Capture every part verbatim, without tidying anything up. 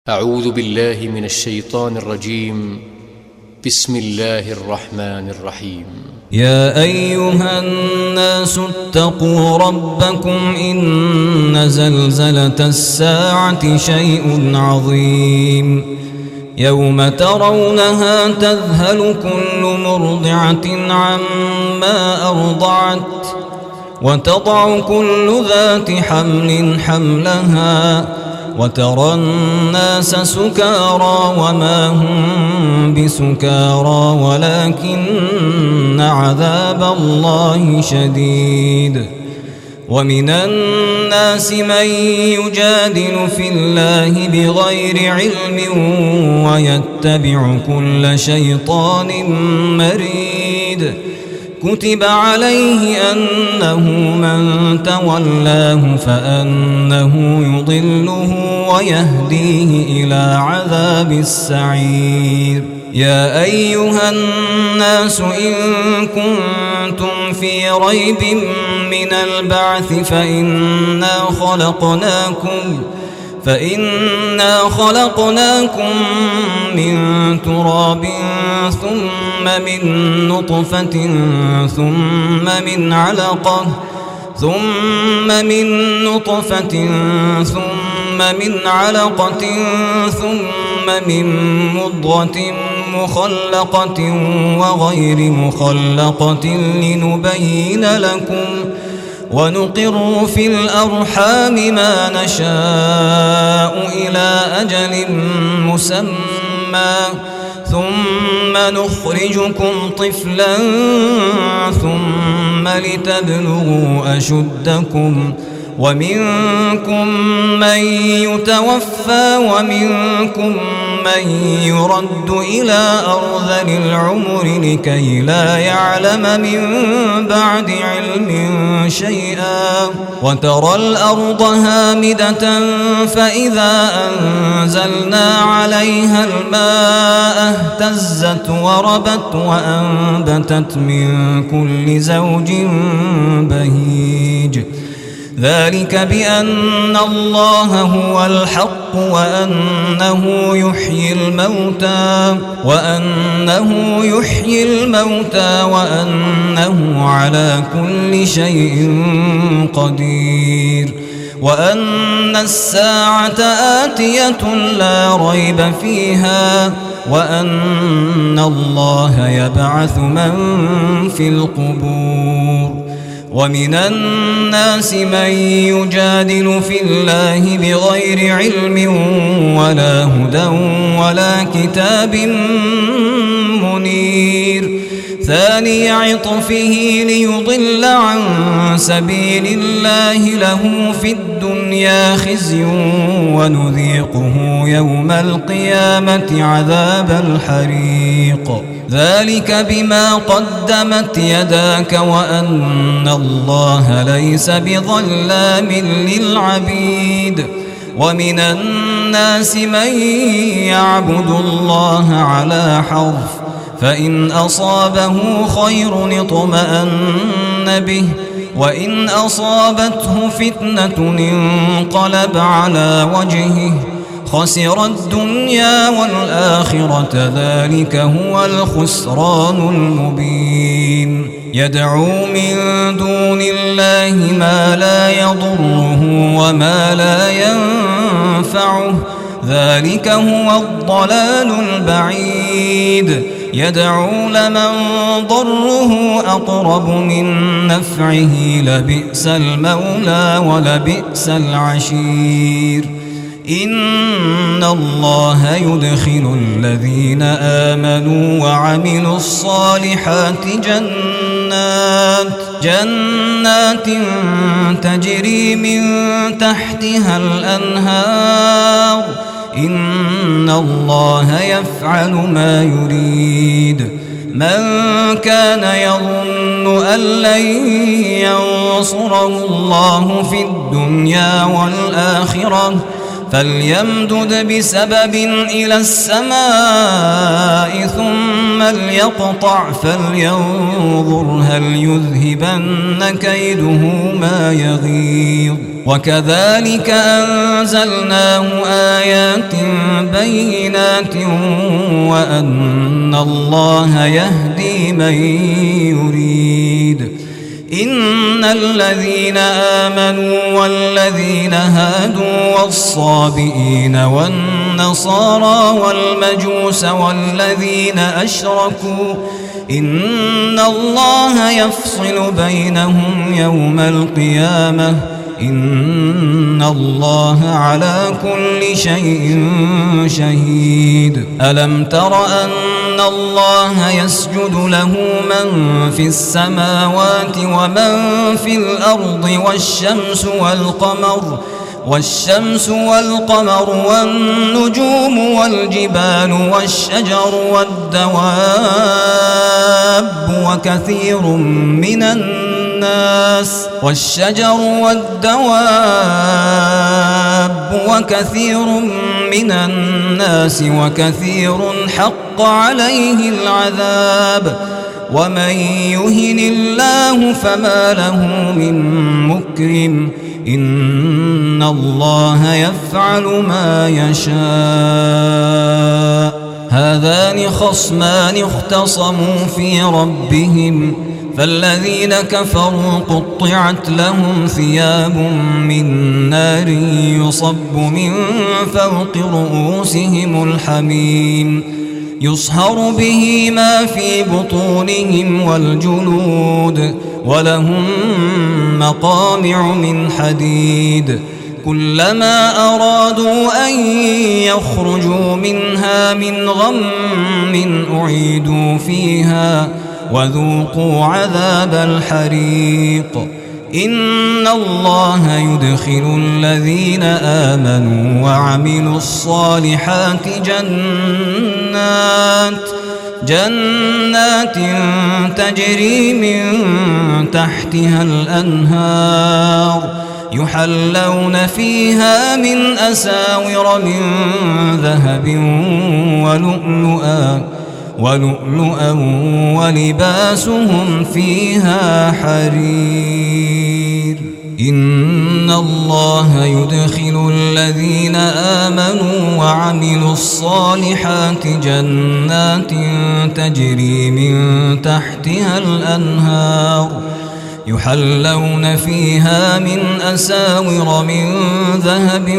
أعوذ بالله من الشيطان الرجيم. بسم الله الرحمن الرحيم. يا أيها الناس اتقوا ربكم إن زلزلة الساعة شيء عظيم يوم ترونها تذهل كل مرضعة عما أرضعت وتضع كل ذات حمل حملها وترى الناس سكارى وما هم بسكارى ولكن عذاب الله شديد. ومن الناس من يجادل في الله بغير علم ويتبع كل شيطان مريد. كتب عليه أنه من تولاه فأنه يضله ويهديه إلى عذاب السعير. يا أيها الناس إن كنتم في ريب من البعث فإنا خلقناكم فإنا خلقناكم من تراب ثم من نطفة ثم من علقة ثم من نطفة ثم من علقة ثم من مضغة مخلقة وغير مخلقة لنبين لكم ونقر في الأرحام ما نشاء إلى أجل مسمى ثم نخرجكم طفلا ثم لتبلغوا أشدكم ومنكم من يتوفى ومنكم من يرد إلى أرذل العمر لكي لا يعلم من بعد علم شيئا. وترى الأرض هامدة فإذا أنزلنا عليها الماء اهتزت وربت وأنبتت من كل زوج بهيج. ذلك بأن الله هو الحق وأنه يحيي الموتى وأنه يحيي الموتى وأنه على كل شيء قدير وأن الساعة آتية لا ريب فيها وأن الله يبعث من في القبور. ومن الناس من يجادل في الله بغير علم ولا هدى ولا كتاب منير. ثاني عطفه ليضل عن سبيل الله له في الدنيا خزي ونذيقه يوم القيامة عذاب الحريق. ذلك بما قدمت يداك وأن الله ليس بظلام للعبيد. ومن الناس من يعبد الله على حرف فإن أصابه خير اطمأن به وإن أصابته فتنة انقلب على وجهه خسر الدنيا والآخرة ذلك هو الخسران المبين. يدعو من دون الله ما لا يضره وما لا ينفعه ذلك هو الضلال البعيد. يدعو لمن ضره أقرب من نفعه لبئس المولى ولبئس العشير. إن الله يدخل الذين آمنوا وعملوا الصالحات جنات جنات تجري من تحتها الأنهار إن الله يفعل ما يريد. من كان يظن أن لن ينصره الله في الدنيا والآخرة فليمدد بسبب إلى السماء ثم ليقطع فلينظر هل يذهبن كيده ما يغيظ. وكذلك أنزلناه آيات بينات وأن الله يهدي من يريد. إن الذين آمنوا والذين هادوا والصابئين والنصارى والمجوس والذين أشركوا إن الله يفصل بينهم يوم القيامة إن الله على كل شيء شهيد. ألم تر أن الله يسجد له من في السماوات ومن في الأرض والشمس والقمر والشمس والقمر والنجوم والجبال والشجر والدواب وكثير من الناس والشجر والدواب وكثير من الناس وكثير حق عليه العذاب ومن يهن الله فما له من مكرم إن الله يفعل ما يشاء. هذان خصمان اختصموا في ربهم فالذين كفروا قطعت لهم ثياب من نار يصب من فوق رؤوسهم الحميم يصهر به ما في بطونهم والجلود ولهم مقامع من حديد كلما أرادوا أن يخرجوا منها من غم أعيدوا فيها وذوقوا عذاب الحريق. إن الله يدخل الذين آمنوا وعملوا الصالحات جنات جنات تجري من تحتها الأنهار يحلون فيها من أساور من ذهب ولؤلؤا ولؤلؤا ولباسهم فيها حرير. إن الله يدخل الذين آمنوا وعملوا الصالحات جنات تجري من تحتها الأنهار يحلون فيها من أساور من ذهب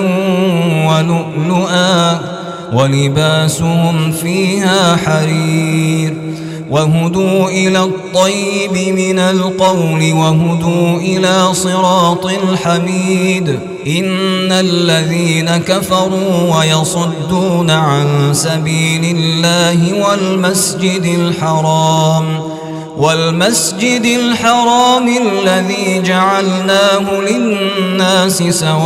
ولؤلؤا ولباسهم فيها حرير وهدوا إلى الطيب من القول وهدوا إلى صراط الحميد. إن الذين كفروا ويصدون عن سبيل الله والمسجد الحرام والمسجد الحرام الذي جعلناه للناس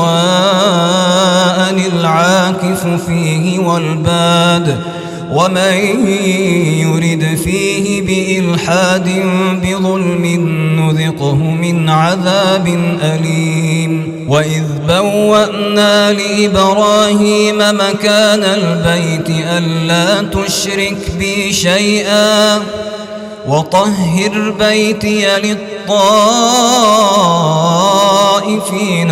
سواء العاكف فيه والباد ومن يرد فيه بإلحاد بظلم نذقه من عذاب أليم. وإذ بوأنا لإبراهيم مكان البيت ألا تشرك بي شيئا وطهر بيتي للطائفين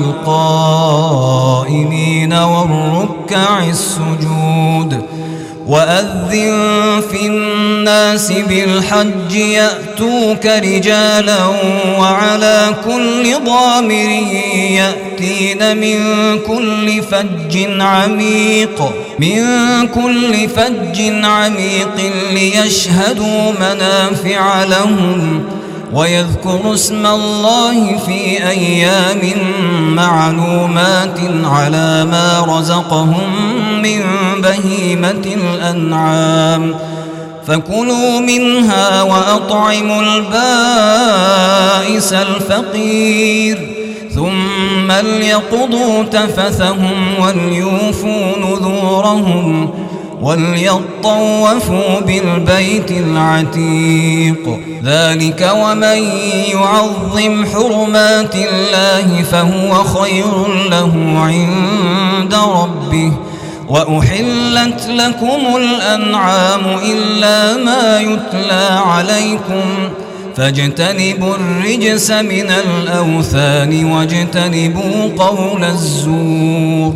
والقائمين والركع السجود. وأذن في الناس بالحج يأتوك رجالا وعلى كل ضامر يأتين من كل فج عميق من كل فج عميق ليشهدوا منافع لهم ويذكروا اسم الله في أيام معلومات على ما رزقهم من بهيمة الأنعام فكلوا منها وأطعموا البائس الفقير ثم ليقضوا تفثهم وليوفوا نذورهم وليطوفوا بالبيت العتيق. ذلك ومن يعظم حرمات الله فهو خير له عند ربه. وأحلت لكم الأنعام إلا ما يتلى عليكم فاجتنبوا الرجس من الأوثان واجتنبوا قول الزور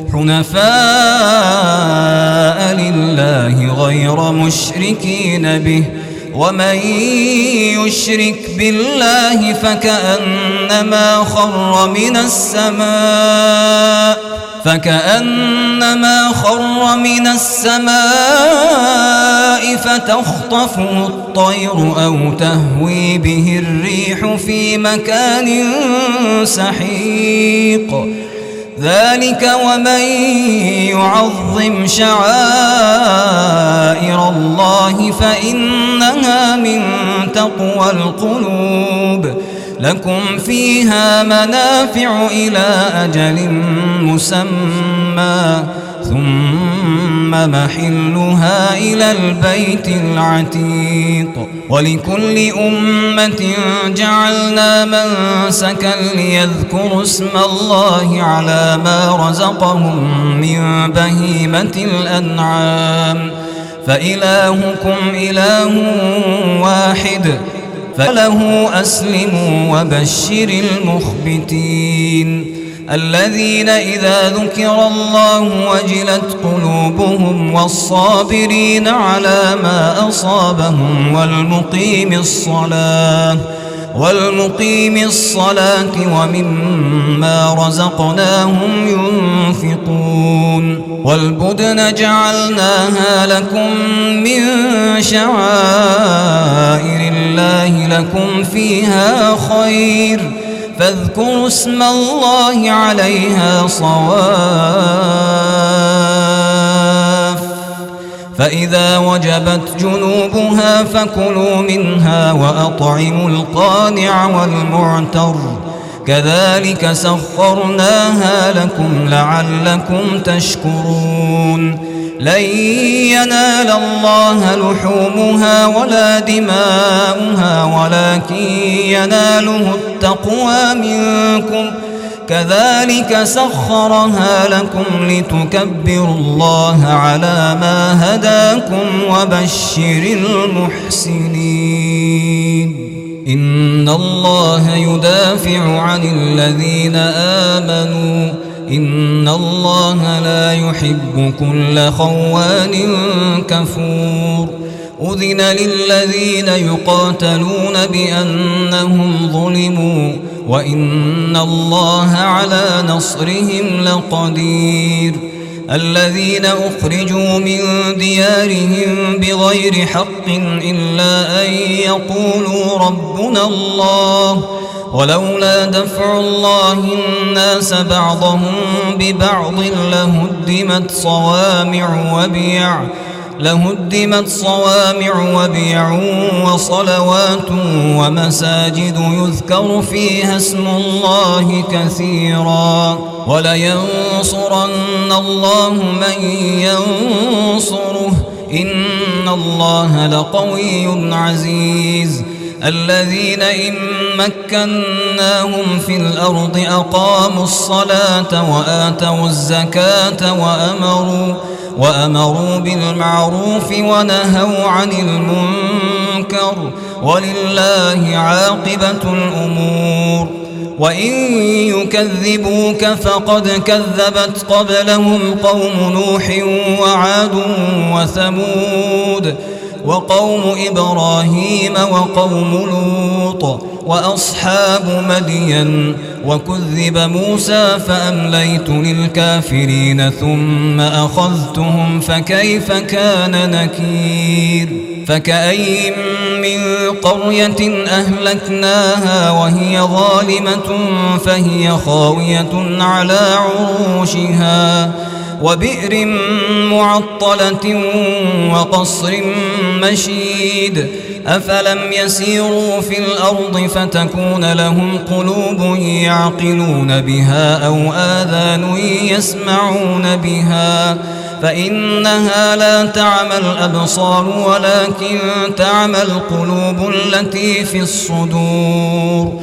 حنفاء لله غير مشركين به ومن يشرك بالله فكأنما خر من السماء فكأنما خر من السماء فتخطفه الطير أو تهوي به الريح في مكان سحيق ذلك ومن يعظم شعائر الله فإنها من تقوى القلوب لكم فيها منافع إلى أجل مسمى ثم محلها إلى البيت العتيق ولكل أمة جعلنا منسكا ليذكروا اسم الله على ما رزقهم من بهيمة الأنعام فإلهكم إله واحد فله أسلموا وبشر المخبتين الذين إذا ذكر الله وجلت قلوبهم والصابرين على ما أصابهم والمقيم الصلاة والمقيم الصلاة ومما رزقناهم ينفقون والبدن جعلناها لكم من شعائر الله لكم فيها خير فاذكروا اسم الله عليها صواف فإذا وجبت جنوبها فكلوا منها وأطعموا القانع والمعتر كذلك سخرناها لكم لعلكم تشكرون لن ينال الله لحومها ولا دماؤها ولكن يناله التقوى منكم كذلك سخرها لكم لتكبروا الله على ما هداكم وبشر المحسنين إن الله يدافع عن الذين آمنوا إن الله لا يحب كل خوان كفور أذن للذين يقاتلون بأنهم ظلموا وإن الله على نصرهم لقدير الذين أخرجوا من ديارهم بغير حق إلا أن يقولوا ربنا الله ولولا دفع الله الناس بعضهم ببعض لهدمت صوامع وبيع لهدمت صوامع وبيع وصلوات ومساجد يذكر فيها اسم الله كثيرا ولينصرن الله من ينصره إن الله لقوي عزيز الذين إن مكناهم في الأرض أقاموا الصلاة وآتوا الزكاة وأمروا وأمروا بالمعروف ونهوا عن المنكر ولله عاقبة الأمور وإن يكذبوك فقد كذبت قبلهم قوم نوح وعاد وثمود وقوم إبراهيم وقوم لوط وأصحاب مدين وكذب موسى فأمليت للكافرين ثم أخذتهم فكيف كان نكير فكأين من قرية أهلكناها وهي ظالمة فهي خاوية على عروشها وبئر معطلة وقصر مشيد أفلم يسيروا في الأرض فتكون لهم قلوب يعقلون بها أو آذان يسمعون بها فإنها لا تعمى الأبصار ولكن تعمى القلوب التي في الصدور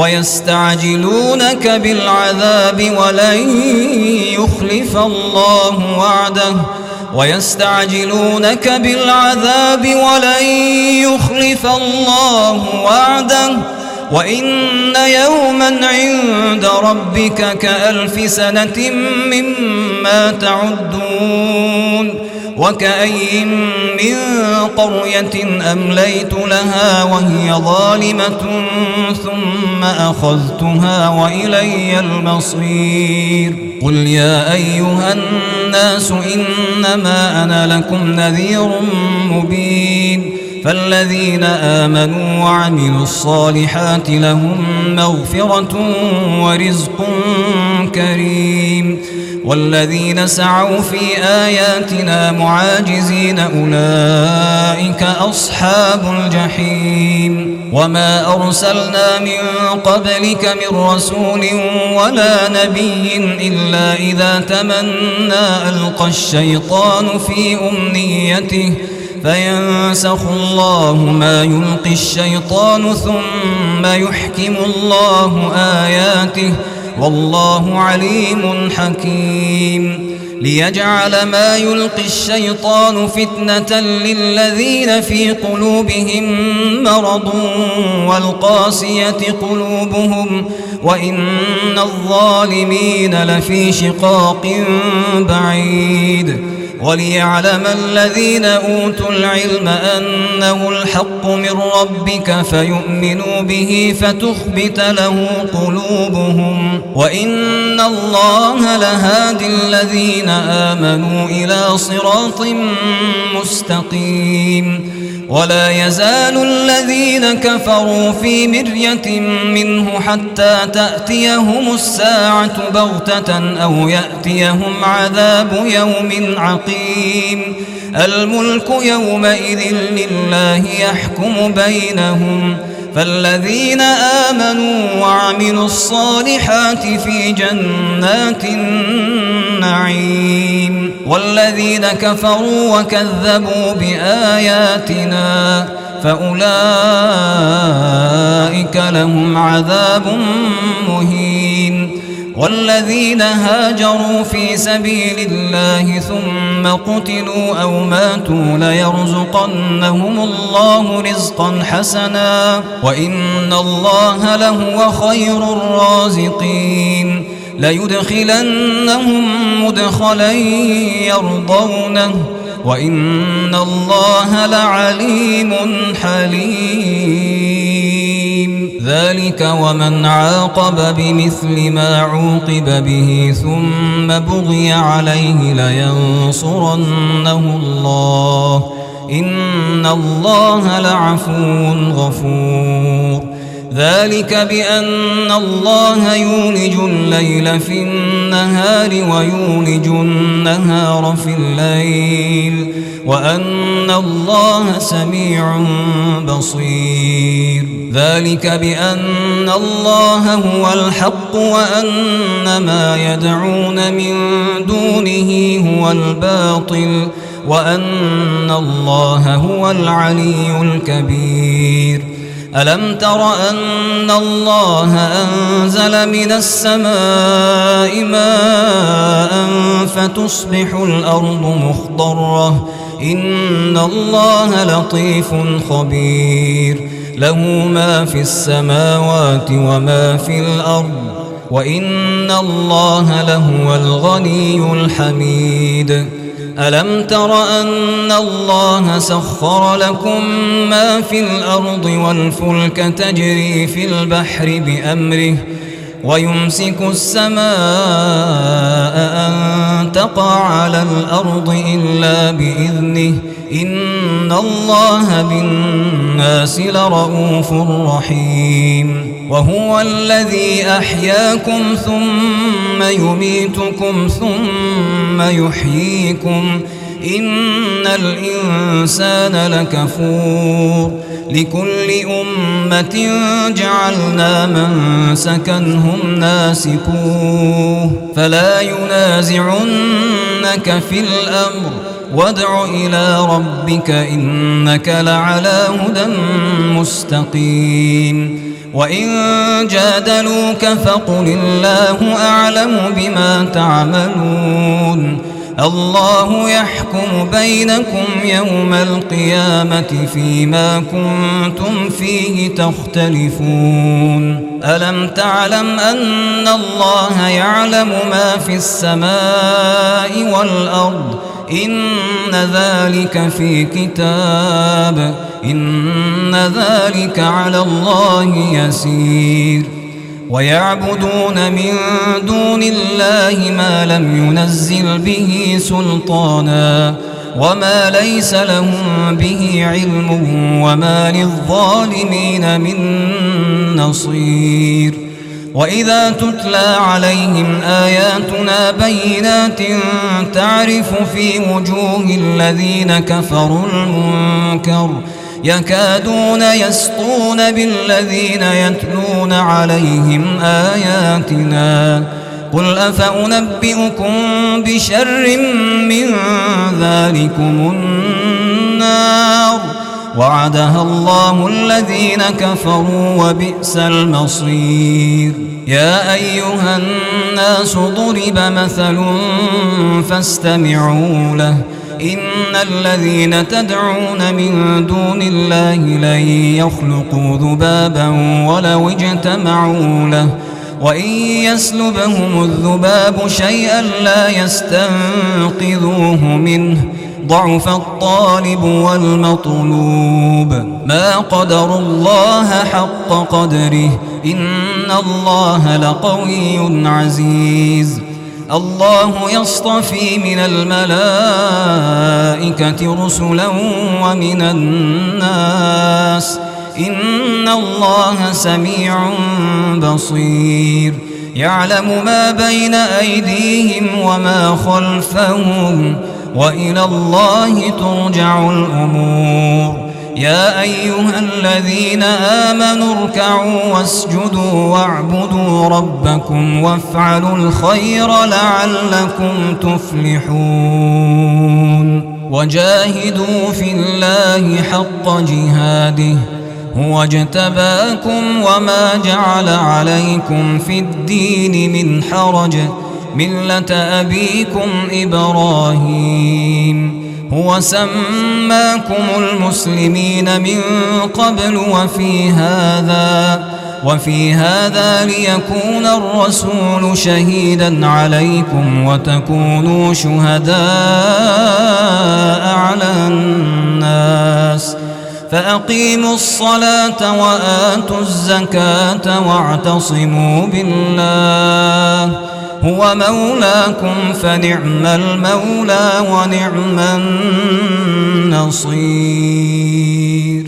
ويستعجلونك بالعذاب ولن يخلف الله وعده ويستعجلونك بالعذاب ولن يخلف الله وعده وإن يوما عند ربك كألف سنة مما تعدون وكأي من قرية أمليت لها وهي ظالمة ثم أخذتها وإلي المصير قل يا أيها الناس إنما أنا لكم نذير مبين فالذين آمنوا وعملوا الصالحات لهم مغفرة ورزق كريم والذين سعوا في آياتنا معاجزين أولئك أصحاب الجحيم وما أرسلنا من قبلك من رسول ولا نبي إلا إذا تمنى ألقى الشيطان في أمنيته فينسخ الله ما يلقي الشيطان ثم يحكم الله آياته والله عليم حكيم ليجعل ما يلقي الشيطان فتنة للذين في قلوبهم مرض والقاسية قلوبهم وإن الظالمين لفي شقاق بعيد وليعلم الذين أوتوا العلم أنه الحق من ربك فيؤمنوا به فتخبت له قلوبهم وإن الله لهادي الذين آمنوا إلى صراط مستقيم ولا يزال الذين كفروا في مرية منه حتى تأتيهم الساعة بغتة أو يأتيهم عذاب يوم عقيم الملك يومئذ لله يحكم بينهم فالذين آمنوا وعملوا الصالحات في جنات النعيم والذين كفروا وكذبوا بآياتنا فأولئك لهم عذاب مهين والذين هاجروا في سبيل الله ثم قتلوا أو ماتوا ليرزقنهم الله رزقا حسنا وإن الله لهو خير الرازقين ليدخلنهم مدخلا يرضونه وإن الله لعليم حليم ذلك ومن عاقب بمثل ما عوقب به ثم بغي عليه لينصرنه الله إن الله لعفو غفور ذلك بأن الله يولج الليل في النهار ويولج النهار في الليل وأن الله سميع بصير ذلك بأن الله هو الحق وأن ما يدعون من دونه هو الباطل وأن الله هو العلي الكبير ألم تر أن الله أنزل من السماء ماء فتصبح الأرض مخضرة إن الله لطيف خبير له ما في السماوات وما في الأرض وإن الله لهو الغني الحميد ألم تر أن الله سخر لكم ما في الأرض والفلك تجري في البحر بأمره ويمسك السماء أن تقع على الأرض إلا بإذنه إن الله بالناس لرؤوف رحيم وهو الذي أحياكم ثم يميتكم ثم يحييكم إن الإنسان لكفور لكل أمة جعلنا منسكا هم ناسكوه فلا ينازعنك في الأمر وادع إلى ربك إنك لعلى هدى مستقيم وإن جادلوك فقل الله أعلم بما تعملون الله يحكم بينكم يوم القيامة فيما كنتم فيه تختلفون ألم تعلم أن الله يعلم ما في السماء والأرض إن ذلك في كتاب إن ذلك على الله يسير ويعبدون من دون الله ما لم ينزل به سلطانا وما ليس لهم به علم وما للظالمين من نصير وإذا تتلى عليهم آياتنا بينات تعرف في وجوه الذين كفروا المنكر يكادون يسطون بالذين يتلون عليهم آياتنا قل أفأنبئكم بشر من ذلكم النار وعدها الله الذين كفروا وبئس المصير يا أيها الناس ضرب مثل فاستمعوا له إن الذين تدعون من دون الله لن يخلقوا ذبابا ولو اجتمعوا له وإن يسلبهم الذباب شيئا لا يستنقذوه منه ضعف الطالب والمطلوب ما قدروا الله حق قدره إن الله لقوي عزيز الله يصطفي من الملائكة رسلا ومن الناس إن الله سميع بصير يعلم ما بين أيديهم وما خلفهم وإلى الله ترجع الأمور يا أيها الذين آمنوا اركعوا واسجدوا واعبدوا ربكم وافعلوا الخير لعلكم تفلحون وجاهدوا في الله حق جهاده هو اجتباكم وما جعل عليكم في الدين من حرج ملة أبيكم إبراهيم هو سماكم المسلمين من قبل وفي هذا وفي هذا ليكون الرسول شهيدا عليكم وتكونوا شهداء على الناس فأقيموا الصلاة وآتوا الزكاة واعتصموا بالله هو مولاكم فنعم المولى ونعم النصير